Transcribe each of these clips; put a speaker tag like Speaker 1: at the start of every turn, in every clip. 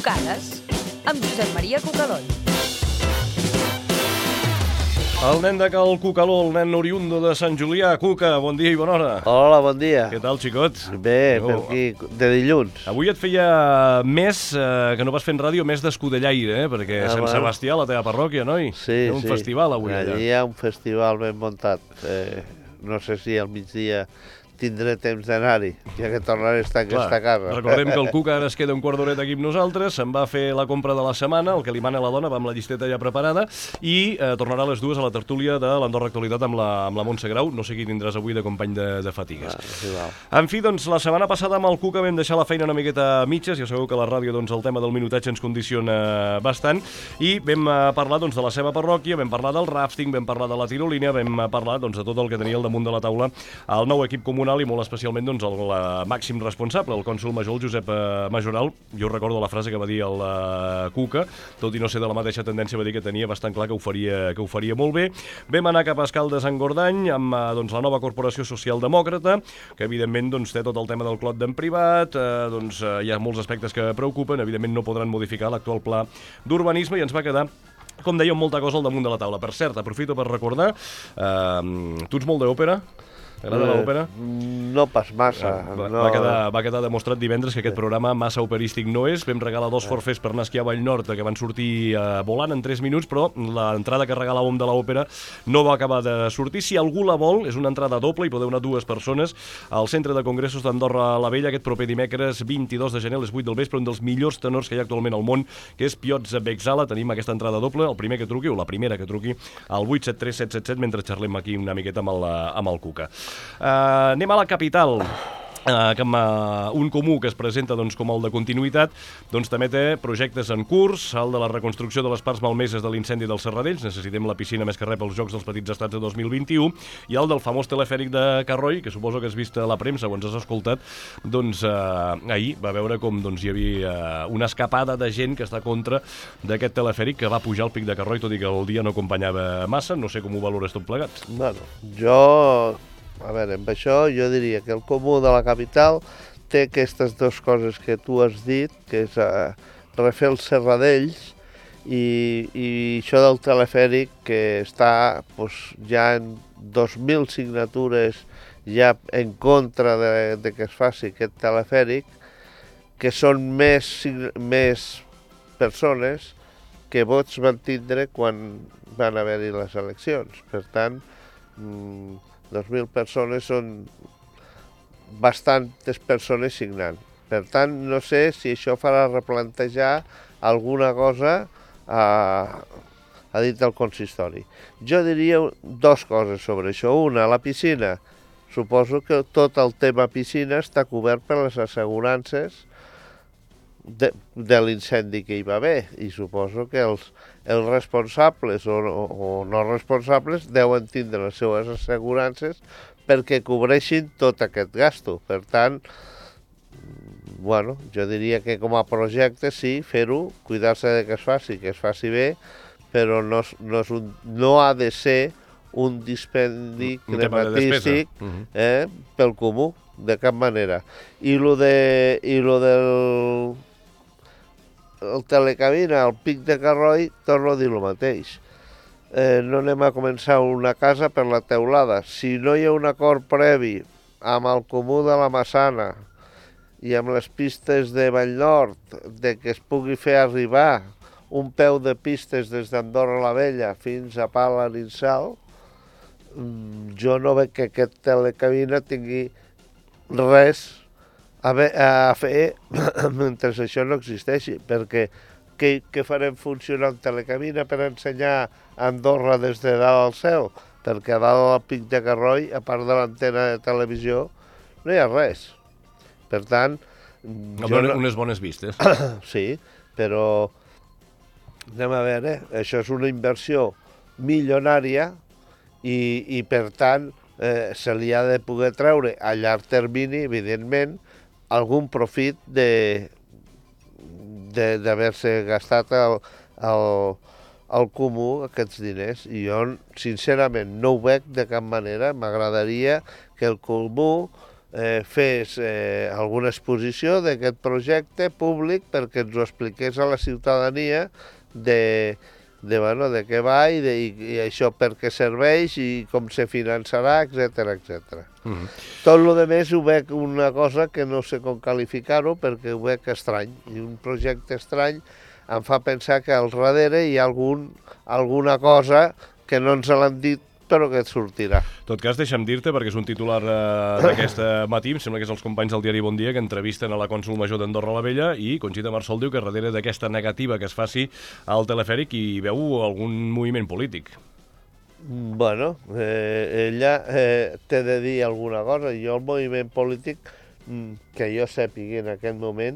Speaker 1: Cucades, amb Josep Maria Cucalón.
Speaker 2: El nen de Cal Cucaló, el nen oriundo de Sant Julià. Cuca, bon dia i bona hora.
Speaker 3: Hola, bon dia.
Speaker 2: Què tal, xicot?
Speaker 3: Bé, per aquí, de dilluns.
Speaker 2: Avui et feia més, que no vas fent ràdio, més d'escudellaire, perquè Sant Sebastià, la teva parròquia, noi?
Speaker 3: Sí,
Speaker 2: un festival avui allà.
Speaker 3: Allà hi ha un festival ben muntat. No sé si al migdia tindré temps d'anar-hi, ja que tornaré a estar en aquesta casa.
Speaker 2: Recordem que el Cuca ara es queda un quart d'horeta aquí amb nosaltres, se'n va fer la compra de la setmana, el que li mana la dona, va amb la llisteta ja preparada, i tornarà a les 2 a la tertúlia de l'Andorra Actualitat amb la Montse Grau. No sé qui tindràs avui de company de fatigues. En fi, doncs, la setmana passada amb el Cuca vam deixar la feina una miqueta a mitges, ja sabeu que a la ràdio doncs, el tema del minutatge ens condiciona bastant, i vam parlar doncs, de la seva parròquia, vam parlar del rafting, vam parlar de la tirolina, vam parlar doncs, de tot el que tenia al damunt de la taula el nou equip comunal i molt especialment doncs, el màxim responsable, el cònsol major, el Josep Majoral. Jo recordo la frase que va dir el Cuca, tot i no ser de la mateixa tendència, va dir que tenia bastant clar que ho faria molt bé. Vam anar cap a Escaldes-Engordany amb doncs, la nova Corporació Socialdemòcrata, que evidentment doncs, té tot el tema del clot d'en privat, doncs, hi ha molts aspectes que preocupen, evidentment no podran modificar l'actual pla d'urbanisme i ens va quedar, com dèiem, molta cosa al damunt de la taula. Per cert, aprofito per recordar, tu ets molt d'òpera? T'agrada l'òpera?
Speaker 3: No pas massa.
Speaker 2: Va quedar demostrat divendres que aquest programa massa operístic no és. Vam regalar 2 forfers per anar a esquiar a Vallnord que van sortir volant en 3 minuts, però l'entrada que regalàvem de l'òpera no va acabar de sortir. Si algú la vol, és una entrada doble i podeu anar 2 persones al Centre de Congressos d'Andorra la Vella aquest proper dimecres 22 de gener a les 8 del vespre, un dels millors tenors que hi ha actualment al món, que és Piotr Beczala. Tenim aquesta entrada doble, el primer que truqui o la primera que truqui al 873 777 mentre xerrem aquí una miqueta amb el Cuca. Anem a la capital, que amb un comú que es presenta doncs, com el de continuïtat, doncs, també té projectes en curs, el de la reconstrucció de les parts malmeses de l'incendi dels Serradells, necessitem la piscina més que res pels Jocs dels Petits Estats de 2021, i el del famós telefèric de Carroi, que suposo que has vist a la premsa o ens has escoltat, doncs ahir va veure com doncs, hi havia una escapada de gent que està contra d'aquest telefèric que va pujar al pic de Carroi, tot i que el dia no acompanyava massa. No sé com ho valores tot plegat.
Speaker 3: Bueno, a veure, amb això jo diria que el comú de la capital té aquestes dues coses que tu has dit, que és refer els Serradells i això del telefèric, que està ja en 2.000 signatures ja en contra de que es faci aquest telefèric, que són més persones que vots van tindre quan van haver-hi les eleccions. Per tant, 2.000 persones són bastantes persones signant. Per tant, no sé si això farà replantejar alguna cosa a dit del consistori. Jo diria 2 coses sobre això. Una, la piscina. Suposo que tot el tema piscina està cobert per les assegurances de l'incendi que hi va haver, i suposo que els responsables o no responsables deuen tindre les seves assegurances perquè cobreixin tot aquest gasto. Per tant, bueno, jo diria que com a projecte sí, fer-ho, cuidar-se de que es faci bé, però no ha de ser un dispendi crematístic pel comú, de cap manera. I lo del telecabina al pic de Carroi, torno a dir el mateix. No anem a començar una casa per la teulada. Si no hi ha un acord previ amb el comú de la Massana i amb les pistes de Vallnord, de que es pugui fer arribar un peu de pistes des d'Andorra la Vella fins a Pala-Ninsal, jo no veig que aquest telecabina tingui res a fer mentre això no existeixi, perquè què farem funcionar un telecabina per ensenyar Andorra des de dalt al cel? Perquè a dalt al pic de Carroi, a part de l'antena de televisió, no hi ha res. Per tant...
Speaker 2: Unes bones vistes.
Speaker 3: Sí, però anem a veure, això és una inversió milionària i per tant se li ha de poder treure a llarg termini, evidentment, algun profit d'haver-se gastat al comú aquests diners. I jo, sincerament, no ho veig de cap manera. M'agradaria que el comú fes alguna exposició d'aquest projecte públic perquè ens ho expliqués a la ciutadania de què va i això per què serveix i com se finançarà, etc etc. Tot el que més ho veig una cosa que no sé com qualificar-ho perquè ho veig estrany, i un projecte estrany em fa pensar que al darrere hi ha alguna cosa que no ens l'han dit però que et sortirà.
Speaker 2: En tot cas, deixa'm dir-te, perquè és un titular d'aquest matí, em sembla que és els companys del diari Bon Dia, que entrevisten a la cònsol major d'Andorra la Vella, i Conxita Marsol diu que darrere d'aquesta negativa que es faci al telefèric hi veu algun moviment polític.
Speaker 3: Bueno, ella té de dir alguna cosa. Jo el moviment polític, que jo sàpiga en aquest moment,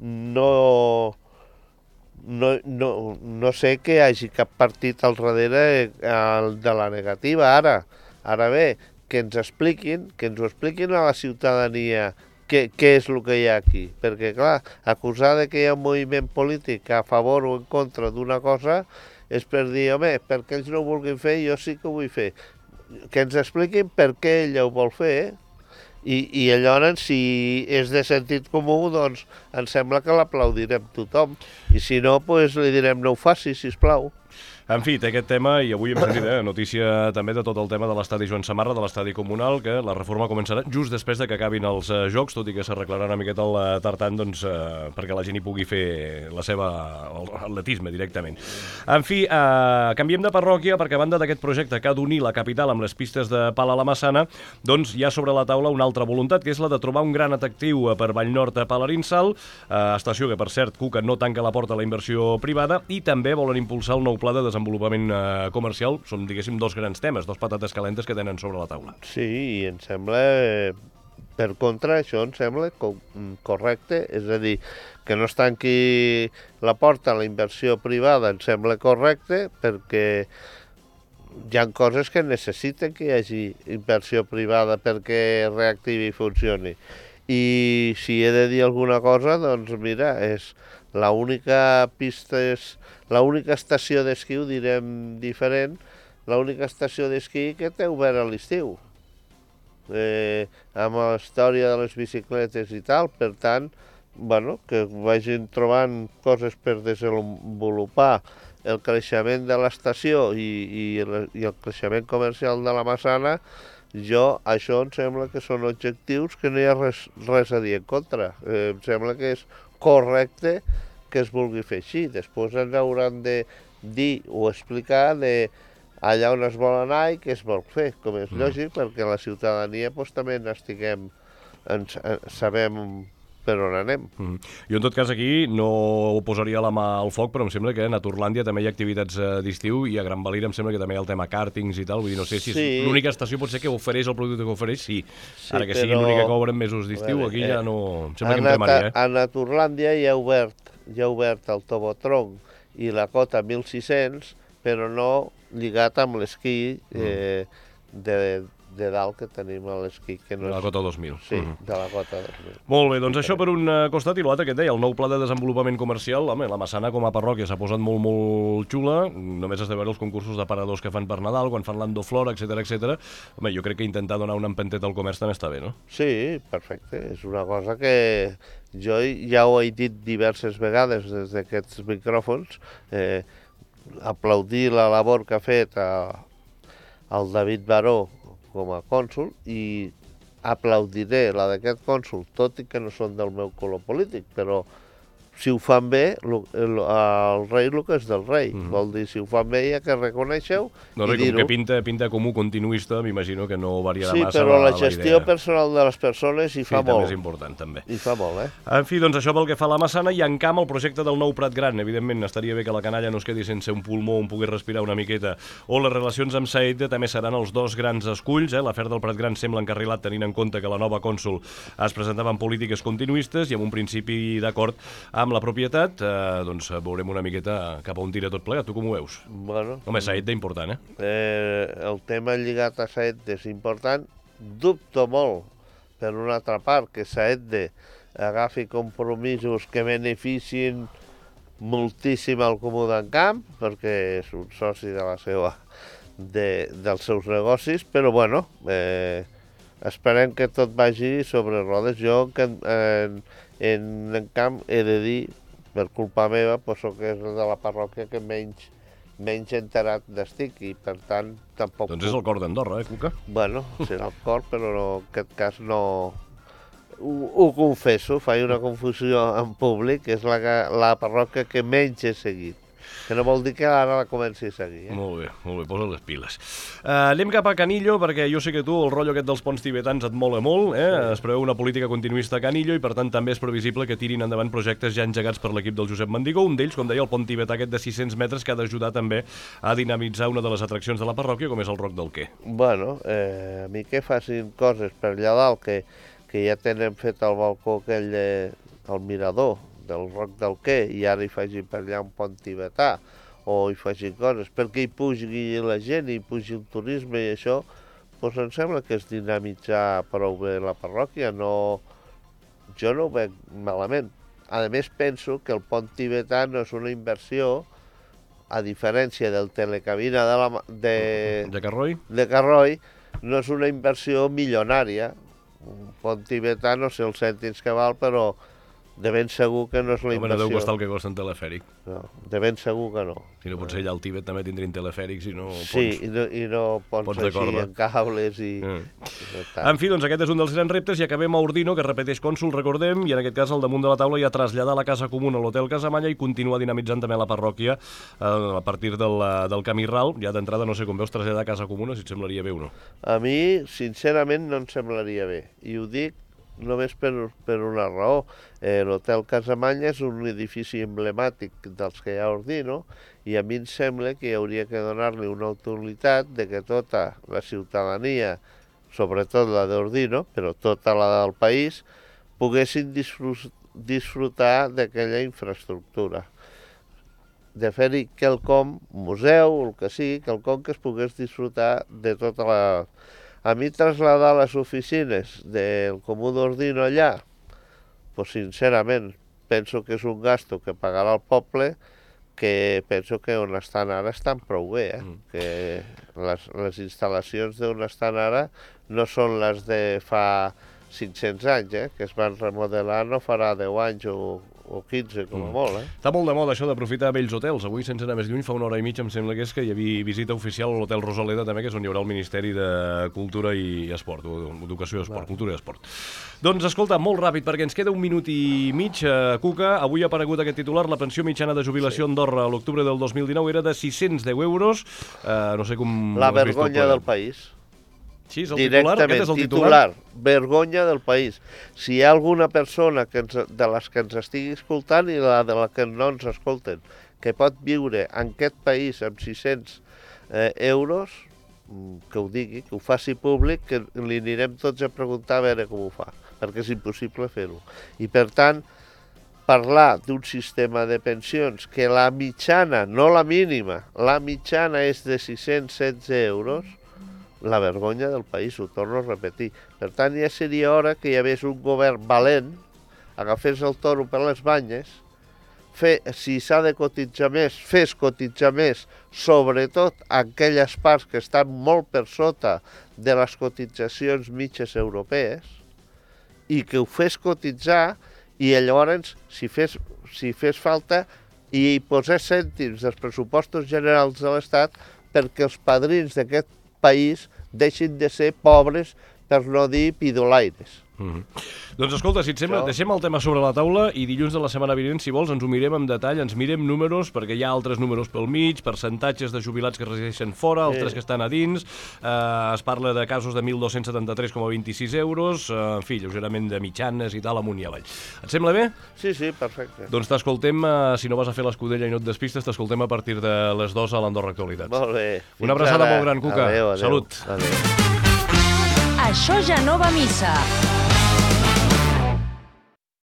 Speaker 3: no sé que hi hagi cap partit al darrere de la negativa. Ara bé, que ens ho expliquin a la ciutadania què és el que hi ha aquí. Perquè, clar, acusar que hi ha un moviment polític a favor o en contra d'una cosa és per dir, home, perquè ells no ho vulguin fer, jo sí que ho vull fer. Que ens expliquin per què ella ho vol fer, i llavors, si és de sentit comú, doncs em sembla que l'aplaudirem tothom. I si no, doncs li direm no ho faci, sisplau.
Speaker 2: En fi, té aquest tema, i avui hem sentit notícia també de tot el tema de l'estadi Joan Samarra, de l'estadi comunal, que la reforma començarà just després de que acabin els Jocs, tot i que s'arreglarà una miqueta el tartan, doncs, perquè la gent hi pugui fer el atletisme directament. En fi, canviem de parròquia, perquè a banda d'aquest projecte que ha d'unir la capital amb les pistes de pal a la Massana, doncs hi ha sobre la taula una altra voluntat, que és la de trobar un gran atractiu per Vallnord a Palarinsal, estació que, per cert, Cuca no tanca la porta a la inversió privada, i també volen impulsar el nou pla de desenvolupament comercial. Són, diguéssim, dos grans temes, dos patates calentes que tenen sobre la taula.
Speaker 3: Sí, i em sembla, per contra, això em sembla correcte, és a dir, que no es tanqui la porta a la inversió privada, em sembla correcte, perquè hi ha coses que necessiten que hi hagi inversió privada perquè reactivi i funcioni. I si he de dir alguna cosa, doncs mira, és l'única estació d'esquí, ho direm diferent, l'única estació d'esquí que té obert a l'estiu. Amb la història de les bicicletes i tal, per tant, bueno, que vagin trobant coses per desenvolupar el creixement de l'estació i el creixement comercial de la Massana. Això em sembla que són objectius que no hi ha res a dir en contra. Em sembla que és correcte que es vulgui fer així. Després ens hauran de dir o explicar allà on es vol anar i què es vol fer, com és lògic, perquè la ciutadania també sabem per on anem.
Speaker 2: Jo, en tot cas, aquí no posaria la mà al foc, però em sembla que a Naturlàndia també hi ha activitats d'estiu, i a Gran Valira em sembla que també hi ha el tema càrtings i tal. Vull dir, no sé si és l'única estació potser que ofereix el producte que ofereix, sí. Ara que sigui l'única que obre en mesos d'estiu, aquí ja no... Em sembla que em cremaria,
Speaker 3: A Naturlàndia hi ha obert el Tobotron i la cota 1600, però no lligat amb l'esquí de dalt que tenim a l'esquí.
Speaker 2: De la cota 2000.
Speaker 3: Sí, de la cota 2000.
Speaker 2: Molt bé, doncs això per un costat, i l'altre que et deia, el nou pla de desenvolupament comercial. Home, la Massana com a parròquia s'ha posat molt, molt xula. Només has de veure els concursos d'aparadors que fan per Nadal, quan fan l'Andoflora, etc. Home, jo crec que intentar donar una empenteta al comerç també està bé, no?
Speaker 3: Sí, perfecte. És una cosa que jo ja ho he dit diverses vegades des d'aquests micròfons, aplaudir la labor que ha fet el David Baró com a cònsol, i aplaudiré la d'aquest cònsol, tot i que no són del meu color polític, però si ho fan bé, el rei el que és del rei. Vol dir, si ho fan bé, hi ha que reconèixer-ho i dir-ho.
Speaker 2: Com que pinta com un continuista, m'imagino que no variarà massa la idea.
Speaker 3: Sí, però la gestió personal de les persones hi fa molt.
Speaker 2: Sí, també és important, també.
Speaker 3: Hi fa molt,
Speaker 2: En fi, doncs això pel que fa a la Massana, i en camp el projecte del nou Prat Gran. Evidentment, estaria bé que la canalla no es quedi sense un pulmó on pugui respirar una miqueta. O les relacions amb Saedde també seran els dos grans esculls. L'afer del Prat Gran sembla encarrilat, tenint en compte que la nova cònsol es presentava en polítiques continuistes i amb un principi d'acord amb la propietat. Doncs veurem una miqueta cap a on tira tot plegat. Tu com ho veus?
Speaker 3: Bueno,
Speaker 2: home, Saedde important,
Speaker 3: el tema lligat a Saedde és important. Dubto molt, per una altra part, que Saedde agafi compromisos que beneficien moltíssim al Comú d'Encamp, perquè és un soci dels seus negocis, però bueno, Esperem que tot vagi sobre rodes. Jo, en camp, he de dir, per culpa meva, pues, soc de la parròquia que menys enterat n'estic i, per tant, tampoc...
Speaker 2: Doncs és el cor d'Andorra, Cuca?
Speaker 3: Bueno, serà el cor, però no, en aquest cas no... Ho confesso, faig una confusió en públic, és la parròquia que menys he seguit. Que no vol dir que ara la comenci a seguir.
Speaker 2: Molt bé, posa les piles. Anem cap a Canillo, perquè jo sé que tu el rotllo aquest dels ponts tibetans et mola molt, Es preveu una política continuista a Canillo i per tant també és previsible que tirin endavant projectes ja engegats per l'equip del Josep Mendigó, un d'ells, com deia, el pont tibetà aquest de 600 metres que ha d'ajudar també a dinamitzar una de les atraccions de la parròquia, com és el Roc del Quer.
Speaker 3: Bueno, a mi que facin coses per allà dalt, que ja tenen fet el balcó aquell el mirador del Roc del Quer i ara hi facin per allà un pont tibetà o hi facin coses perquè hi pugi la gent, hi pugi el turisme i això, doncs em sembla que és dinamitzar prou bé la parròquia. No, jo no ho veig malament. A més, penso que el pont tibetà no és una inversió, a diferència del telecabina
Speaker 2: De Carroi?
Speaker 3: De Carroi, no és una inversió milionària. Un pont tibetà no sé els cèntims que val, però de ben segur que no és la inversió.
Speaker 2: Home, no deu costar el que costa un telefèric.
Speaker 3: No, de ben segur que no.
Speaker 2: Si no, potser allà al Tibet també tindrien telefèrics i no ponts.
Speaker 3: Sí, i no ponts
Speaker 2: de
Speaker 3: així
Speaker 2: corda.
Speaker 3: en cables i...
Speaker 2: En fi, doncs aquest és un dels grans reptes i acabem a Ordino, que repeteix cònsol, recordem, i en aquest cas al damunt de la taula hi ha traslladar la casa comuna a l'Hotel Casamanya i continuar dinamitzant també la parròquia a partir del camí ral. Ja d'entrada no sé com veus traslladar casa comuna, si et semblaria bé o no.
Speaker 3: A mi, sincerament, no em semblaria bé. I ho dic només per una raó. L'Hotel Casamanya és un edifici emblemàtic dels que hi ha a Ordino i a mi em sembla que hi hauria que donar-li una utilitat de que tota la ciutadania, sobretot la d'Ordino, però tota la del país, poguessin disfrutar d'aquella infraestructura. De fer-hi quelcom, museu, el que sigui, quelcom que es pogués disfrutar de tota la... A mi traslladar les oficines del Comú d'Ordino allà, pues sincerament penso que és un gasto que pagarà el poble, que penso que on estan ara estan prou bé, que les instal·lacions d'on estan ara no són les de fa 500 anys, que es van remodelar no farà 10 anys o 15, com a molt.
Speaker 2: Està molt de moda això d'aprofitar vells hotels. Avui, sense anar més lluny, fa una hora i mitja, em sembla que és que hi havia visita oficial a l'Hotel Rosaleda, també, que és on hi haurà el Ministeri de Cultura i Esport, o Educació i Esport, Cultura i Esport. Doncs, escolta, molt ràpid, perquè ens queda un minut i mig, Cuca. Avui ha aparegut aquest titular, la pensió mitjana de jubilació a Andorra a l'octubre del 2019 era de 610 euros. No sé com...
Speaker 3: La vergonya del país.
Speaker 2: Sí, és el titular? Aquest és el
Speaker 3: titular. Vergonya del país. Si hi ha alguna persona de les que ens estigui escoltant i de la que no ens escolten, que pot viure en aquest país amb 600 euros, que ho digui, que ho faci públic, que li anirem tots a preguntar a veure com ho fa, perquè és impossible fer-ho. I per tant, parlar d'un sistema de pensions que la mitjana, no la mínima, la mitjana és de 616 euros, la vergonya del país, ho torno a repetir. Per tant, ja seria hora que hi hagués un govern valent, agafés el toro per les banyes, si s'ha de cotitzar més, fes cotitzar més, sobretot aquelles parts que estan molt per sota de les cotitzacions mitges europees, i que ho fes cotitzar, i llavors, si fes falta, i posés cèntims dels pressupostos generals de l'Estat perquè els padrins d'aquest país deixin de ser pobres, per no dir pidolaires.
Speaker 2: Doncs escolta, si et sembla, deixem el tema sobre la taula i dilluns de la setmana vinent, si vols, ens ho mirem amb detall, ens mirem números, perquè hi ha altres números pel mig, percentatges de jubilats que resideixen fora, altres que estan a dins, es parla de casos de 1.273,26 euros, en fi, lleugerament de mitjanes i tal, amunt i avall. Et sembla bé?
Speaker 3: Sí, perfecte.
Speaker 2: Doncs t'escoltem, si no vas a fer l'escudella i no et despistes, t'escoltem a partir de les 2 a l'Andorra Actualitats.
Speaker 3: Molt bé.
Speaker 2: Una abraçada molt gran, Cuca.
Speaker 3: Adéu.
Speaker 2: Salut.
Speaker 3: Adéu.
Speaker 1: Això ja no va a missa.